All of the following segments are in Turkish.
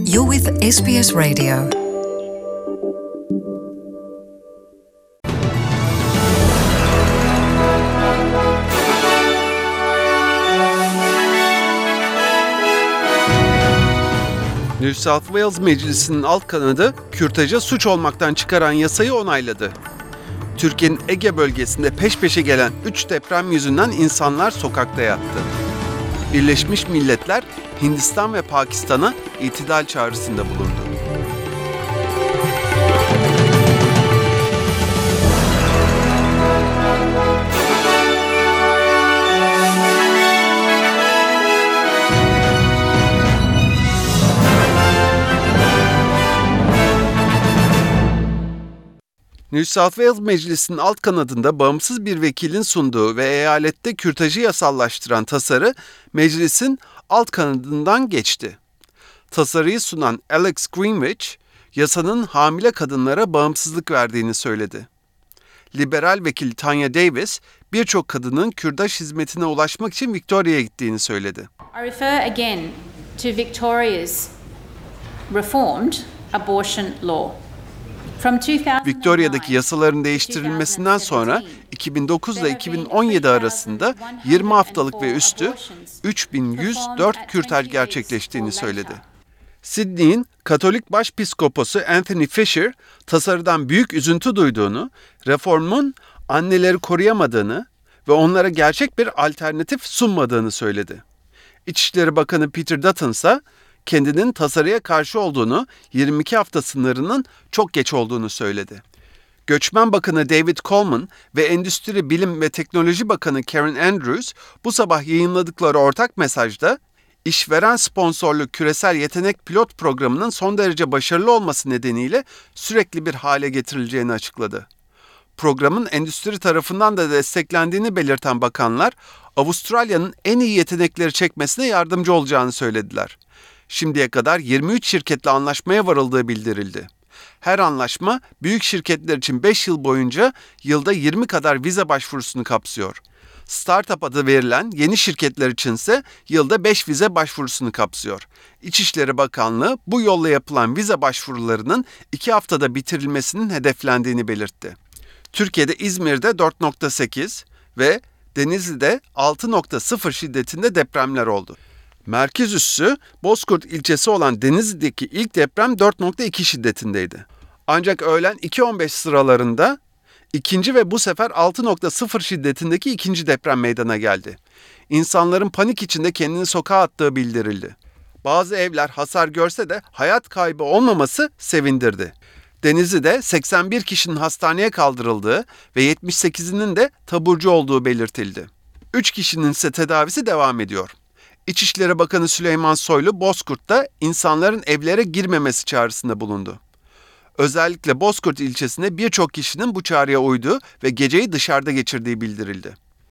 You're with SBS Radio. New South Wales Meclisi'nin alt kanadı kürtaja suç olmaktan çıkaran yasayı onayladı. Türkiye'nin Ege bölgesinde peş peşe gelen 3 deprem yüzünden insanlar sokakta yattı. Birleşmiş Milletler Hindistan ve Pakistan'a itidal çağrısında bulundu. New South Wales Meclisi'nin alt kanadında bağımsız bir vekilin sunduğu ve eyalette kürtajı yasallaştıran tasarı meclisin alt kanadından geçti. Tasarıyı sunan Alex Greenwich, yasanın hamile kadınlara bağımsızlık verdiğini söyledi. Liberal vekil Tanya Davis, birçok kadının kürtaj hizmetine ulaşmak için Victoria'ya gittiğini söyledi. I refer again to Victoria's reformed abortion law. Victoria'daki yasaların değiştirilmesinden sonra 2009 ile 2017 arasında 20 haftalık ve üstü 3104 kürtaj gerçekleştiğini söyledi. Sydney'in Katolik Başpiskoposu Anthony Fisher, tasarıdan büyük üzüntü duyduğunu, reformun anneleri koruyamadığını ve onlara gerçek bir alternatif sunmadığını söyledi. İçişleri Bakanı Peter Dutton ise kendinin tasarıya karşı olduğunu, 22 hafta sınırının çok geç olduğunu söyledi. Göçmen Bakanı David Coleman ve Endüstri, Bilim ve Teknoloji Bakanı Karen Andrews bu sabah yayınladıkları ortak mesajda, işveren sponsorlu küresel yetenek pilot programının son derece başarılı olması nedeniyle sürekli bir hale getirileceğini açıkladı. Programın endüstri tarafından da desteklendiğini belirten bakanlar, Avustralya'nın en iyi yetenekleri çekmesine yardımcı olacağını söylediler. Şimdiye kadar 23 şirketle anlaşmaya varıldığı bildirildi. Her anlaşma büyük şirketler için 5 yıl boyunca yılda 20 kadar vize başvurusunu kapsıyor. Startup adı verilen yeni şirketler içinse yılda 5 vize başvurusunu kapsıyor. İçişleri Bakanlığı bu yolla yapılan vize başvurularının 2 haftada bitirilmesinin hedeflendiğini belirtti. Türkiye'de İzmir'de 4.8 ve Denizli'de 6.0 şiddetinde depremler oldu. Merkez üssü Bozkurt ilçesi olan Denizli'deki ilk deprem 4.2 şiddetindeydi. Ancak öğlen 2.15 sıralarında ikinci ve bu sefer 6.0 şiddetindeki ikinci deprem meydana geldi. İnsanların panik içinde kendini sokağa attığı bildirildi. Bazı evler hasar görse de hayat kaybı olmaması sevindirdi. Denizli'de 81 kişinin hastaneye kaldırıldığı ve 78'inin de taburcu olduğu belirtildi. 3 kişinin ise tedavisi devam ediyor. İçişleri Bakanı Süleyman Soylu, Bozkurt'ta insanların evlere girmemesi çağrısında bulundu. Özellikle Bozkurt ilçesinde birçok kişinin bu çağrıya uyduğu ve geceyi dışarıda geçirdiği bildirildi.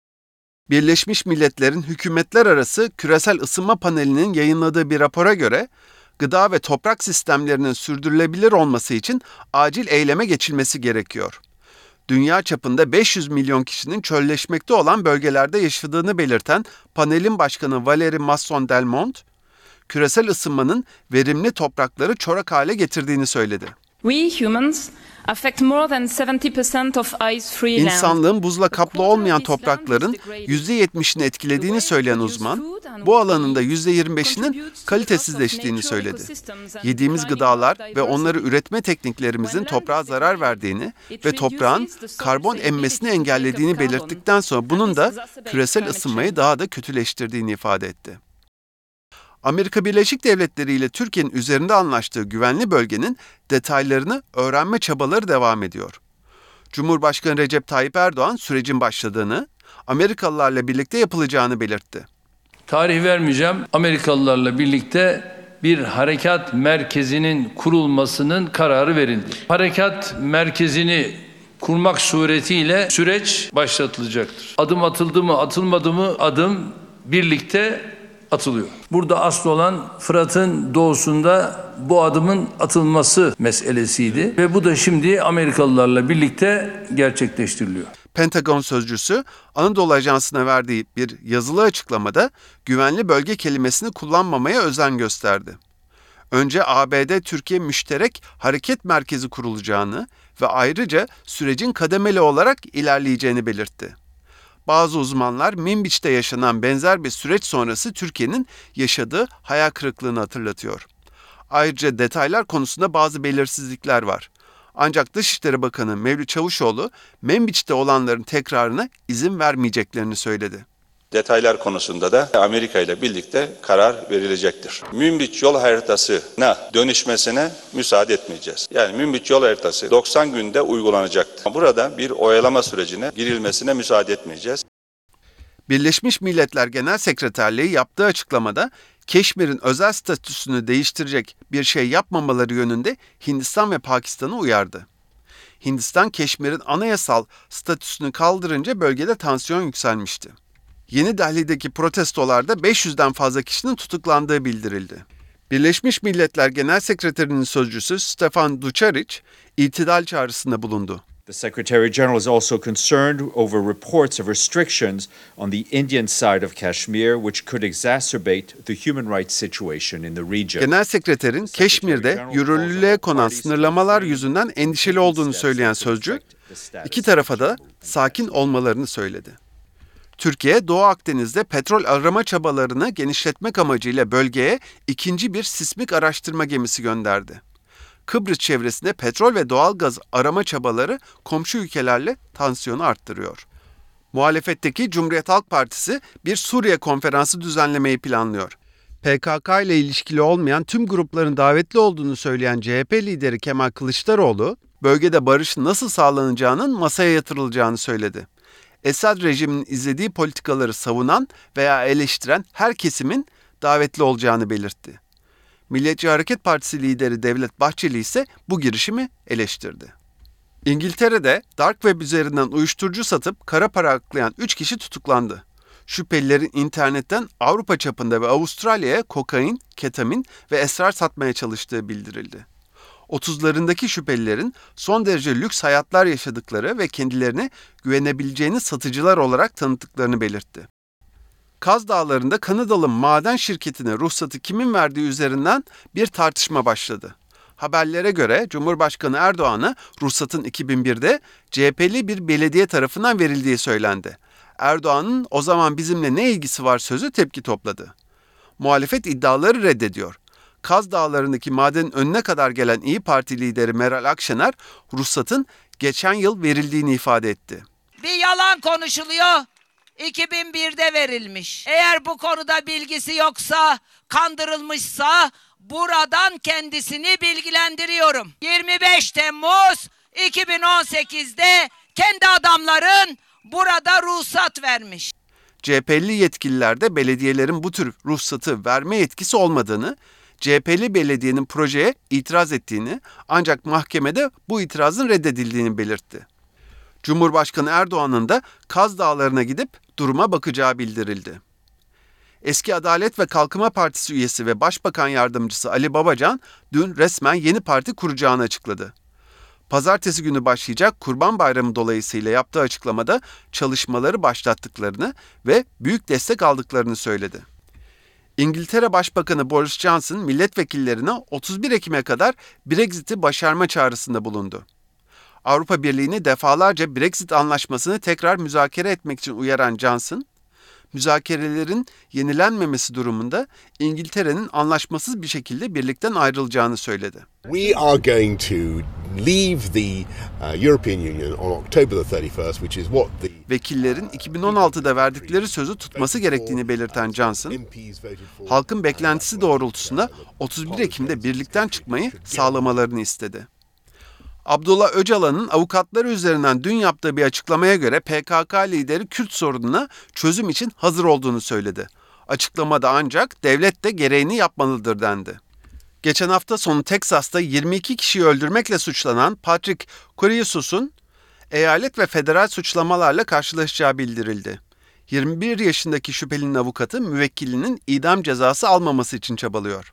Birleşmiş Milletler'in hükümetler arası küresel ısınma panelinin yayınladığı bir rapora göre, gıda ve toprak sistemlerinin sürdürülebilir olması için acil eyleme geçilmesi gerekiyor. Dünya çapında 500 milyon kişinin çölleşmekte olan bölgelerde yaşadığını belirten panelin başkanı Valerie Masson-Delmonte, küresel ısınmanın verimli toprakları çorak hale getirdiğini söyledi. We humans affect more than 70% of ice-free land. İnsanlığın buzla kaplı olmayan toprakların %70'ini etkilediğini söyleyen uzman, bu alanın da %25'inin kalitesizleştiğini söyledi. Yediğimiz gıdalar ve onları üretme tekniklerimizin toprağa zarar verdiğini ve toprağın karbon emmesini engellediğini belirttikten sonra bunun da küresel ısınmayı daha da kötüleştirdiğini ifade etti. Amerika Birleşik Devletleri ile Türkiye'nin üzerinde anlaştığı güvenli bölgenin detaylarını öğrenme çabaları devam ediyor. Cumhurbaşkanı Recep Tayyip Erdoğan sürecin başladığını, Amerikalılarla birlikte yapılacağını belirtti. Tarih vermeyeceğim. Amerikalılarla birlikte bir harekat merkezinin kurulmasının kararı verildi. Harekat merkezini kurmak suretiyle süreç başlatılacaktır. Adım atıldı mı, atılmadı mı adım birlikte atılıyor. Burada asıl olan Fırat'ın doğusunda bu adımın atılması meselesiydi ve bu da şimdi Amerikalılarla birlikte gerçekleştiriliyor. Pentagon sözcüsü Anadolu Ajansı'na verdiği bir yazılı açıklamada güvenli bölge kelimesini kullanmamaya özen gösterdi. önce ABD-Türkiye Müşterek Hareket Merkezi kurulacağını ve ayrıca sürecin kademeli olarak ilerleyeceğini belirtti. Bazı uzmanlar Minbiç'te yaşanan benzer bir süreç sonrası Türkiye'nin yaşadığı hayal kırıklığını hatırlatıyor. Ayrıca detaylar konusunda bazı belirsizlikler var. Ancak Dışişleri Bakanı Mevlüt Çavuşoğlu, Minbiç'te olanların tekrarına izin vermeyeceklerini söyledi. Detaylar konusunda da Amerika ile birlikte karar verilecektir. Münbiç yol haritasına dönüşmesine müsaade etmeyeceğiz. Yani Münbiç yol haritası 90 günde uygulanacaktır. Burada bir oyalama sürecine girilmesine müsaade etmeyeceğiz. Birleşmiş Milletler Genel Sekreterliği yaptığı açıklamada Keşmir'in özel statüsünü değiştirecek bir şey yapmamaları yönünde Hindistan ve Pakistan'ı uyardı. Hindistan, Keşmir'in anayasal statüsünü kaldırınca bölgede tansiyon yükselmişti. Yeni Delhi'deki protestolarda 500'den fazla kişinin tutuklandığı bildirildi. Birleşmiş Milletler Genel Sekreterinin sözcüsü Stefan Dujarric, itidal çağrısında bulundu. The Secretary General is also concerned over reports of restrictions on the Indian side of Kashmir, which could exacerbate the human rights situation in the region. Genel Sekreterin Keşmir'de yürürlülüğe konan sınırlamalar yüzünden endişeli olduğunu söyleyen sözcü, iki tarafa da sakin olmalarını söyledi. Türkiye, Doğu Akdeniz'de petrol arama çabalarını genişletmek amacıyla bölgeye ikinci bir sismik araştırma gemisi gönderdi. Kıbrıs çevresinde petrol ve doğalgaz arama çabaları komşu ülkelerle tansiyonu arttırıyor. Muhalefetteki Cumhuriyet Halk Partisi bir Suriye konferansı düzenlemeyi planlıyor. PKK ile ilişkili olmayan tüm grupların davetli olduğunu söyleyen CHP lideri Kemal Kılıçdaroğlu, bölgede barışın nasıl sağlanacağının masaya yatırılacağını söyledi. Esad rejiminin izlediği politikaları savunan veya eleştiren her kesimin davetli olacağını belirtti. Milliyetçi Hareket Partisi lideri Devlet Bahçeli ise bu girişimi eleştirdi. İngiltere'de dark web üzerinden uyuşturucu satıp kara para aklayan 3 kişi tutuklandı. Şüphelilerin internetten Avrupa çapında ve Avustralya'ya kokain, ketamin ve esrar satmaya çalıştığı bildirildi. 30'larındaki şüphelilerin son derece lüks hayatlar yaşadıkları ve kendilerine güvenebileceğini satıcılar olarak tanıttıklarını belirtti. Kaz Dağları'nda Kanadalı maden şirketine ruhsatı kimin verdiği üzerinden bir tartışma başladı. Haberlere göre Cumhurbaşkanı Erdoğan'a ruhsatın 2001'de CHP'li bir belediye tarafından verildiği söylendi. Erdoğan'ın "o zaman bizimle ne ilgisi var" sözü tepki topladı. Muhalefet iddiaları reddediyor. Kaz Dağları'ndaki madenin önüne kadar gelen İYİ Parti lideri Meral Akşener, ruhsatın geçen yıl verildiğini ifade etti. Bir yalan konuşuluyor. 2001'de verilmiş. Eğer bu konuda bilgisi yoksa, kandırılmışsa buradan kendisini bilgilendiriyorum. 25 Temmuz 2018'de kendi adamların burada ruhsat vermiş. CHP'li yetkililer de belediyelerin bu tür ruhsatı verme yetkisi olmadığını, CHP'li belediyenin projeye itiraz ettiğini ancak mahkemede bu itirazın reddedildiğini belirtti. Cumhurbaşkanı Erdoğan'ın da Kaz Dağları'na gidip duruma bakacağı bildirildi. Eski Adalet ve Kalkınma Partisi üyesi ve Başbakan Yardımcısı Ali Babacan dün resmen yeni parti kuracağını açıkladı. Pazartesi günü başlayacak Kurban Bayramı dolayısıyla yaptığı açıklamada çalışmaları başlattıklarını ve büyük destek aldıklarını söyledi. İngiltere Başbakanı Boris Johnson milletvekillerine 31 Ekim'e kadar Brexit'i başarma çağrısında bulundu. Avrupa Birliği'ni defalarca Brexit anlaşmasını tekrar müzakere etmek için uyaran Johnson, müzakerelerin yenilenmemesi durumunda İngiltere'nin anlaşmasız bir şekilde birlikten ayrılacağını söyledi. We are going to leave the European Union on October the 31st, which is what the Vekillerin 2016'da verdikleri sözü tutması gerektiğini belirten Johnson, halkın beklentisi doğrultusunda 31 Ekim'de birlikten çıkmayı sağlamalarını istedi. Abdullah Öcalan'ın avukatları üzerinden dün yaptığı bir açıklamaya göre PKK lideri Kürt sorununa çözüm için hazır olduğunu söyledi. Açıklamada ancak devlet de gereğini yapmalıdır dendi. Geçen hafta sonu Teksas'ta 22 kişiyi öldürmekle suçlanan Patrick Kurius'un eyalet ve federal suçlamalarla karşılaşacağı bildirildi. 21 yaşındaki şüphelinin avukatı müvekkilinin idam cezası almaması için çabalıyor.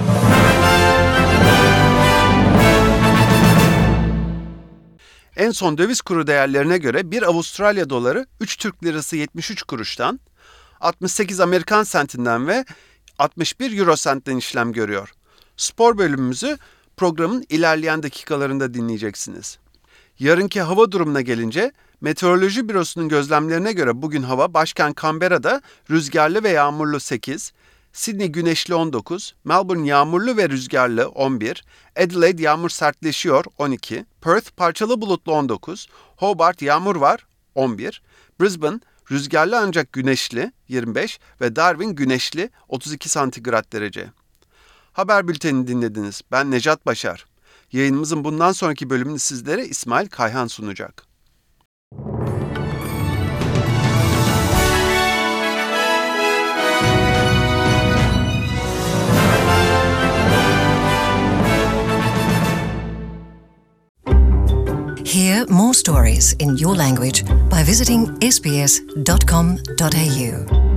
En son döviz kuru değerlerine göre 1 Avustralya doları 3 Türk lirası 73 kuruştan, 68 Amerikan sentinden ve 61 Euro sentten işlem görüyor. Spor bölümümüzü programın ilerleyen dakikalarında dinleyeceksiniz. Yarınki hava durumuna gelince, Meteoroloji Bürosu'nun gözlemlerine göre bugün hava başkent Canberra'da rüzgarlı ve yağmurlu 8, Sydney güneşli 19, Melbourne yağmurlu ve rüzgarlı 11, Adelaide yağmur sertleşiyor 12, Perth parçalı bulutlu 19, Hobart yağmur var 11, Brisbane rüzgarlı ancak güneşli 25 ve Darwin güneşli 32 santigrat derece. Haber bültenini dinlediniz. Ben Necat Başar. Yayınımızın bundan sonraki bölümünü sizlere İsmail Kayhan sunacak. Hear more stories in your language by visiting sbs.com.au.